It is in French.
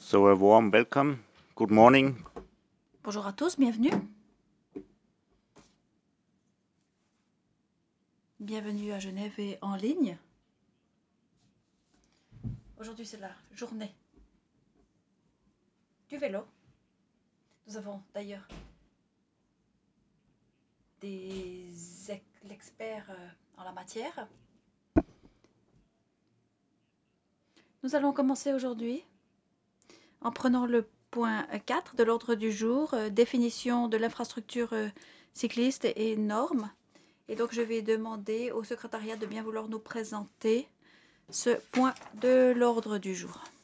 So a warm welcome. Good morning. Bonjour à tous, bienvenue. Bienvenue à Genève et en ligne. Aujourd'hui, c'est la journée du vélo. Nous avons d'ailleurs l'expert en la matière. Nous allons commencer aujourd'hui en prenant le point 4 de l'ordre du jour, définition de l'infrastructure cycliste et normes. Et donc, je vais demander au secrétariat de bien vouloir nous présenter ce point de l'ordre du jour.